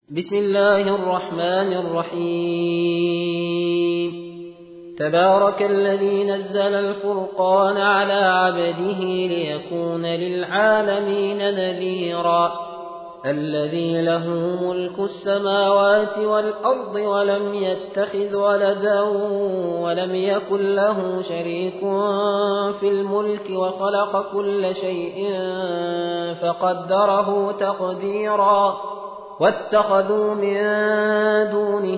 بسم الله الرحمن الرحيم تبارك الذي نزل الفرقان على عبده ليكون للعالمين نذيرا الذي له ملك السماوات والأرض ولم يتخذ ولدا ولم يكن له شريك في الملك وخلق كل شيء فقدره تقديرا واتخذوا من دونه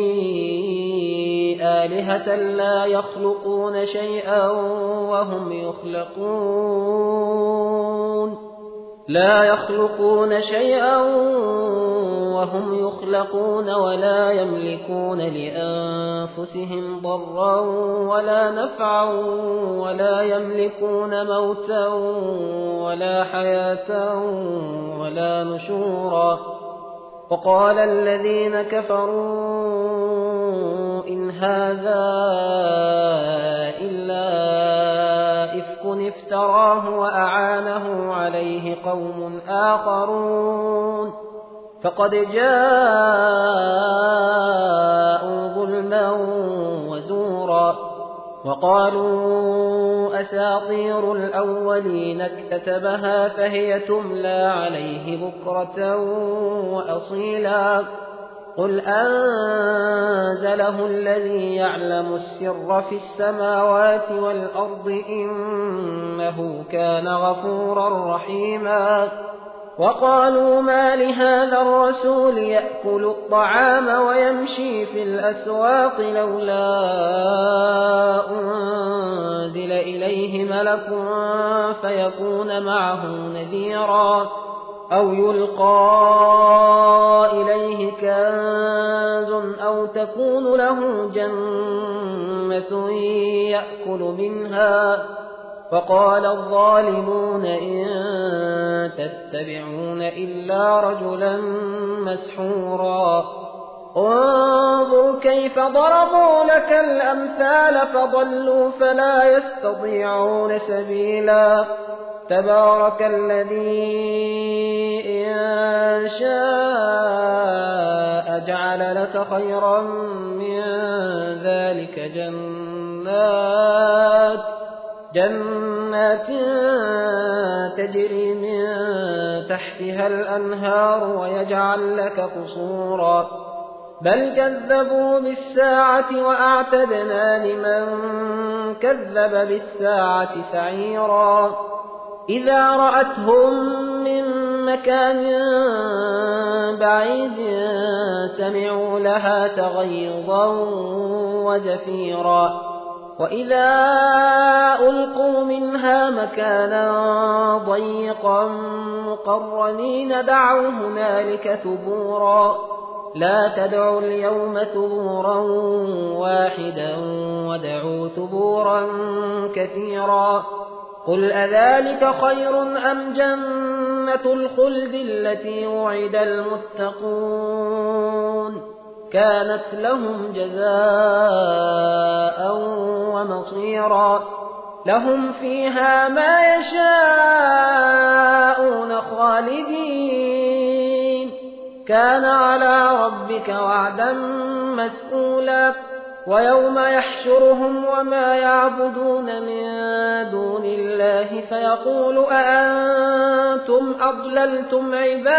آلهة لا يخلقون شيئا وهم يخلقون ولا يملكون لأنفسهم ضرا ولا نفعا ولا يملكون موتا ولا حياة ولا نشورا وقال الذين كفروا إن هذا إلا إفك افتراه وأعانه عليه قوم آخرون فقد جاءوا ظلما وزورا وقالوا أساطير الأولين اكتتبها فهي تملى عليه بكرة وأصيلا قل أنزله الذي يعلم السر في السماوات والأرض إنه كان غفورا رحيما وقالوا ما لهذا الرسول يأكل الطعام ويمشي في الأسواق لولا أنزل إليه ملك فيكون معه نذيرا أو يلقى إليه كنز أو تكون له جنة يأكل منها فقال الظالمون إن تتبعون إلا رجلا مسحورا انظر كيف ضربوا لك الأمثال فضلوا فلا يستطيعون سبيلا تبارك الذي إن شاء جعل لك خيرا من ذلك جنات تجري من تحتها الأنهار ويجعل لك قصورا بل كذبوا بالساعة وأعتدنا لمن كذب بالساعة سعيرا إذا رأتهم من مكان بعيد سمعوا لها تغيظا وزفيرا وإذا ألقوا منها مكانا ضيقا مقرنين دعوا هنالك ثبورا لا تدعوا اليوم ثبورا واحدا ودعوا ثبورا كثيرا قل أذلك خير أم جنة الخلد التي وعد المتقون كانت لهم جزاء ومصيرا لهم فيها ما يشاءون خالدين كان على ربك وعدا مسئولا ويوم يحشرهم وما يعبدون من دون الله فيقول أأنتم أضللتم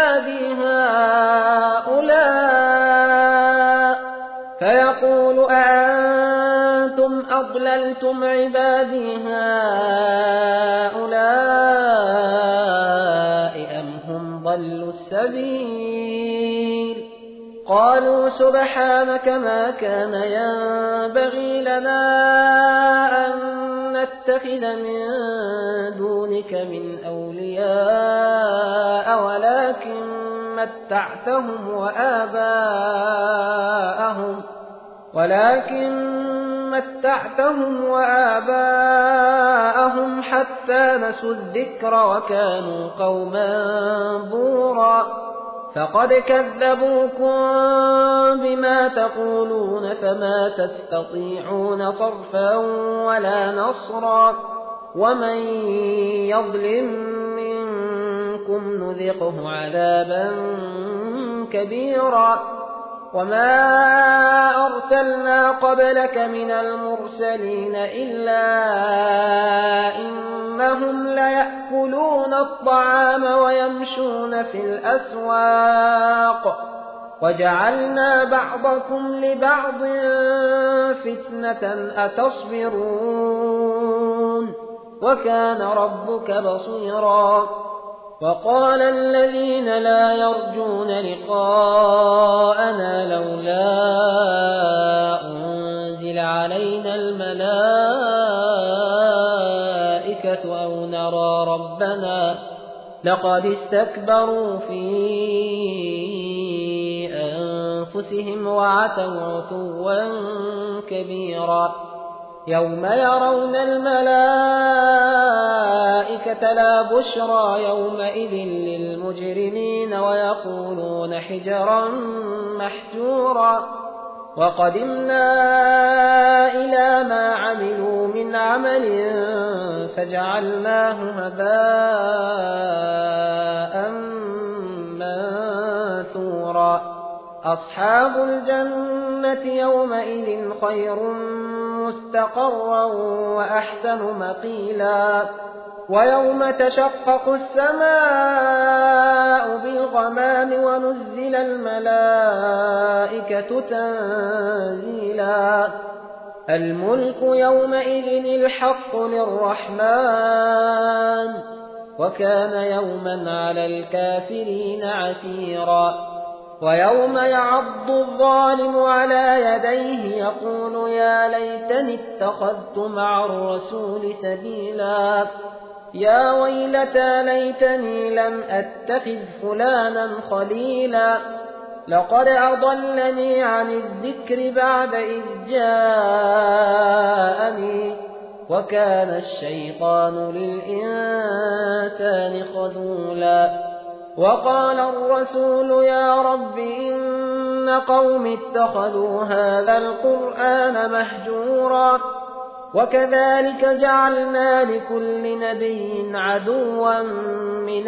عبادي هؤلاء أم هم ضلوا السبيل قالوا سبحانك ما كان ينبغي لنا أن نتخذ من دونك من أولياء ولكن متعتهم وآباءهم حتى نسوا الذكر وكانوا قوما بورا فقد كذبوكم بما تقولون فما تستطيعون صرفا ولا نصرا ومن يظلم منكم نذقه عذابا كبيرا وما أرسلنا قبلك من المرسلين إلا إنهم ليأكلون الطعام ويمشون في الأسواق وجعلنا بعضكم لبعض فتنة أتصبرون وكان ربك بصيرا وقال الذين لا يرجون لقاءنا لولا أنزل علينا الملائكة أو نرى ربنا لقد استكبروا في أنفسهم وعتوا عتوا كبيرا يوم يرون الملائكة لا بشرى يومئذ للمجرمين ويقولون حجرا محجورا وقدمنا إلى ما عملوا من عمل فجعلناه هباء منثورا أصحاب الجنة يومئذ خير مستقرا وأحسن مقيلا ويوم تشقق السماء بالغمام ونزل الملائكة تنزيلا الملك يومئذ الحق للرحمن وكان يوما على الكافرين عسيرا ويوم يعض الظالم على يديه يقول يا ليتني اتخذت مع الرسول سبيلا يا ويلتى ليتني لم أتخذ فلانا خليلا لقد أضلني عن الذكر بعد إذ جاءني وكان الشيطان للإنسان خذولا وقال الرسول يا رب إن قوم اتخذوا هذا القرآن مهجورا وكذلك جعلنا لكل نبي عدوا من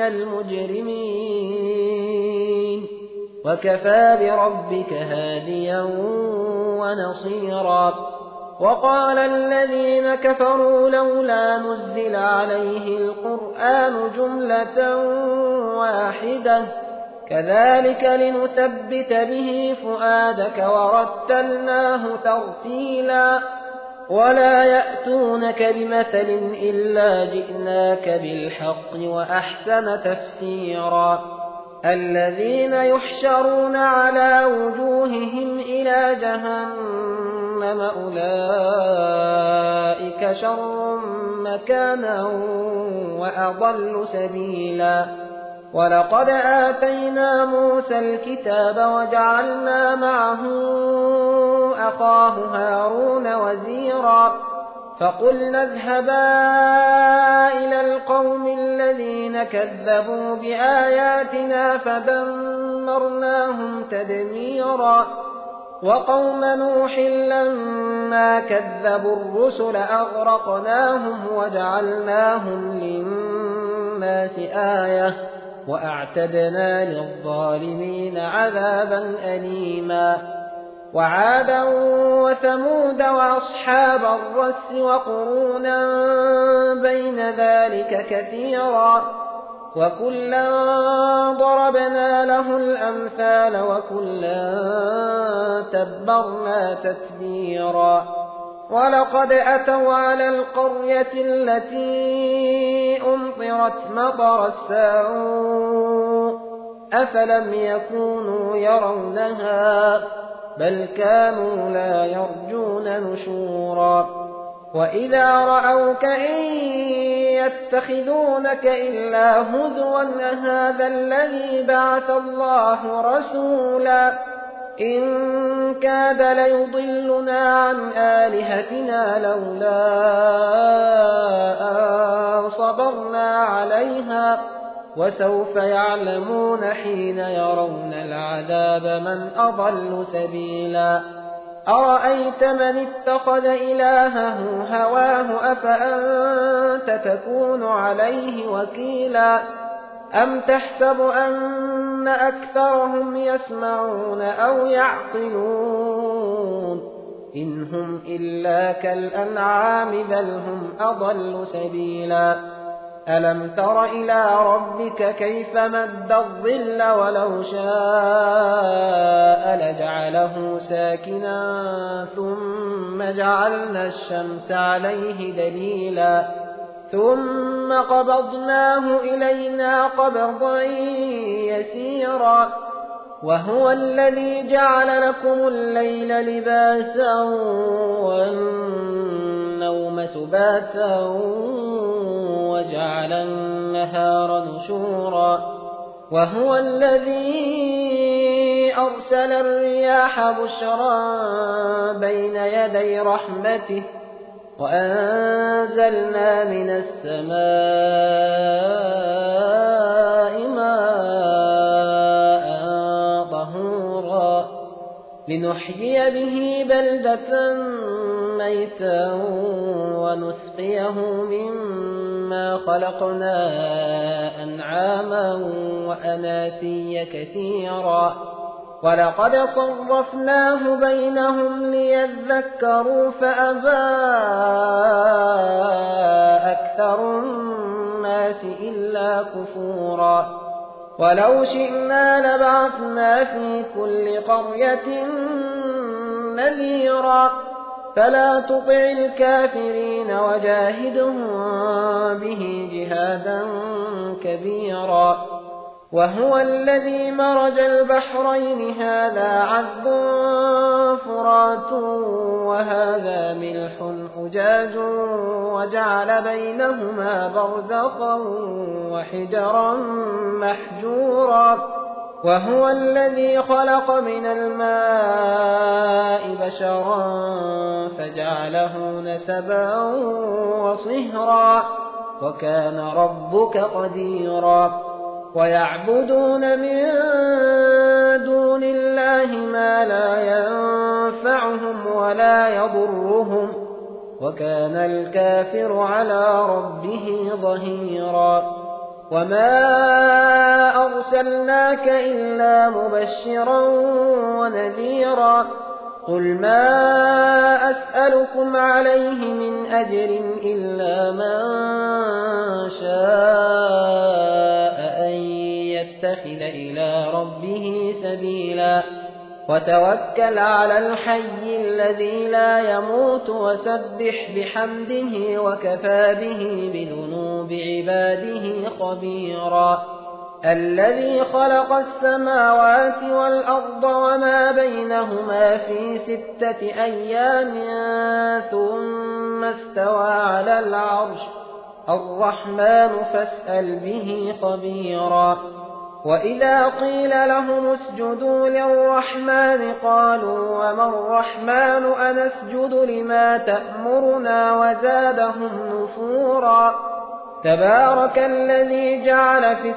المجرمين وكفى بربك هاديا ونصيرا وقال الذين كفروا لولا نزل عليه القرآن جملة واحدة كذلك لنثبت به فؤادك ورتلناه ترتيلا ولا يأتونك بمثل إلا جئناك بالحق وأحسن تفسيرا الذين يحشرون على وجوههم إلى جهنم أولئك شر مكانا وأضل سبيلا ولقد آتينا موسى الكتاب وجعلنا معه أخاه هارون وزيرا فقلنا اذهبا إلى القوم الذين كذبوا بآياتنا فدمرناهم تدميرا وقوم نوح لما كذبوا الرسل أغرقناهم وجعلناهم للناس آية وأعتدنا للظالمين عذابا أليما وعادا وثمود وأصحاب الرس وقرونا بين ذلك كثيرا وكلا ضربنا له الأمثال وكلا تبرنا تتبيرا ولقد أتوا على القرية التي أمطرت مطر السوء أفلم يكونوا يرونها بل كانوا لا يرجون نشورا وإذا رأوك إن يتخذونك إلا هزوا هذا الذي بعث الله رسولا إن كاد ليضلنا عن آلهتنا لولا أن صبرنا عليها وسوف يعلمون حين يرون العذاب من أضل سبيلا أرأيت من اتخذ إلهه هواه أفأنت تكون عليه وكيلا أم تحسب أن أكثرهم يسمعون أو يعقلون إن هم إلا كالأنعام بل هم أضل سبيلا ألم تر إلى ربك كيف مد الظل ولو شاء لجعله ساكنا ثم جعلنا الشمس عليه دليلا ثم قبضناه إلينا قبضا يسيرا وهو الذي جعل لكم الليل لباسا والنوم سباتا وجعل النهار نشورا وهو الذي أرسل الرياح بشرا بين يدي رحمته وأنزلنا من السماء ماء طهورا لنحيي به بلدة ميتا ونسقيه مما خلقنا أنعاما وأناسيا كثيرا ولقد صرفناه بينهم ليذكروا فأبى أكثر الناس إلا كفورا ولو شئنا لبعثنا في كل قرية نذيرا فلا تطع الكافرين وجاهدهم به جهادا كبيرا وهو الذي مرج البحرين هذا عذب فرات وهذا ملح أجاج وجعل بينهما برزخا وحجرا محجورا وهو الذي خلق من الماء بشرا فجعله نسبا وصهرا وكان ربك قديرا ويعبدون من دون الله ما لا ينفعهم ولا يضرهم وكان الكافر على ربه ظهيرا وما أرسلناك إلا مبشرا ونذيرا قل ما أسألكم عليه من أجر إلا من شاء أن يتخذ إلى ربه سبيلا وتوكل على الحي الذي لا يموت وسبح بحمده وكفى به بذنوب عباده خبيرا الذي خلق السماوات والأرض وما بينهما في 6 أيام ثم استوى على العرش الرحمن فاسأل به خبيرا وإذا قيل لهم اسجدوا للرحمن قالوا وما الرحمن أنسجد لما تأمرنا وزادهم نفورا تبارك الذي جعل في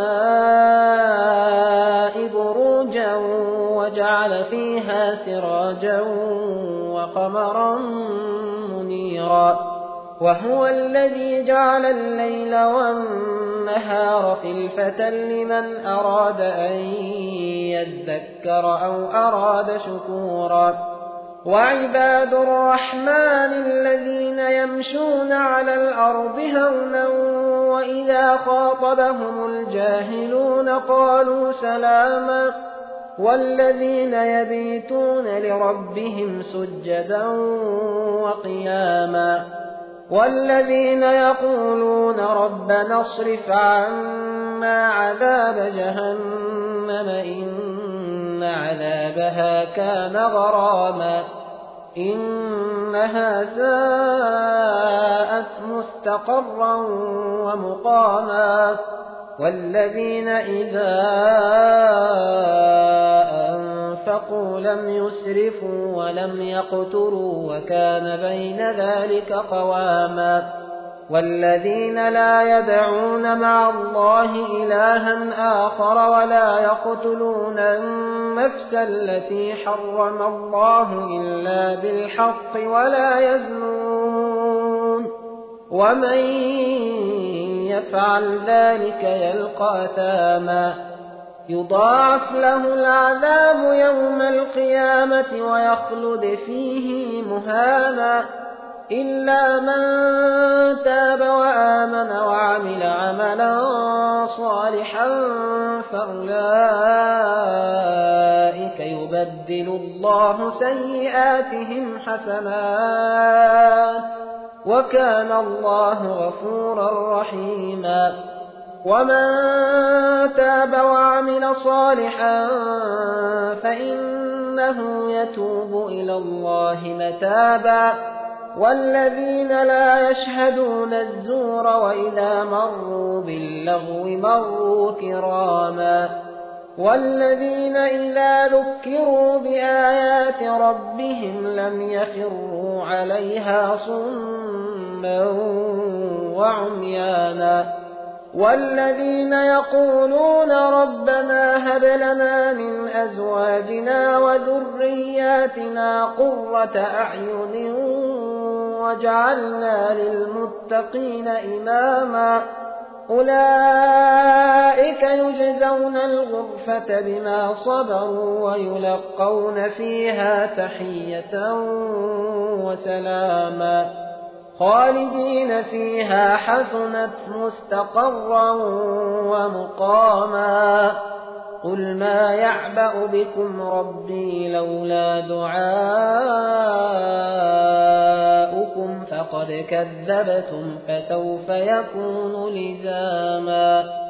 السماء بروجا وجعل فيها سراجا وقمرا منيرا وهو الذي جعل الليل والنهار خلفة لمن أراد أن يذكر أو أراد شكورا وعباد الرحمن الذين يمشون على الأرض هونا وإذا خاطبهم الجاهلون قالوا سلاما والذين يبيتون لربهم سجدا وقياما والذين يقولون ربنا اصرف عنا عذاب جهنم إن عذابها كان غراما إنها ساءت مستقرا ومقاما والذين إذا أنفقوا لم يسرفوا ولم يقتروا وكان بين ذلك قواما والذين لا يدعون مع الله إلها آخر ولا يقتلون النفس التي حرم الله إلا بالحق ولا يزنون ومن يفعل ذلك يلقى أثاما يضاعف له العذاب يوم القيامة ويخلد فيه مهانا إلا من تاب وآمن وعمل عملا صالحا فأولئك يبدل الله سيئاتهم حسنات وكان الله غفورا رحيما ومن تاب وعمل صالحا فإنه يتوب إلى الله متابا والذين لا يشهدون الزور وإذا مروا باللغو مروا كراما والذين إذا ذكروا بآيات ربهم لم يخروا عليها صما وعميانا والذين يقولون ربنا هب لنا من أزواجنا وذرياتنا قرة أعين وجعلنا للمتقين إماما أولئك يجزون الغرفة بما صبروا ويلقون فيها تحية وسلاما خالدين فيها حسنت مستقرا ومقاما قل ما يعبأ بكم ربي لولا دعاؤكم فقد كذبتم فسوف يكون لزاما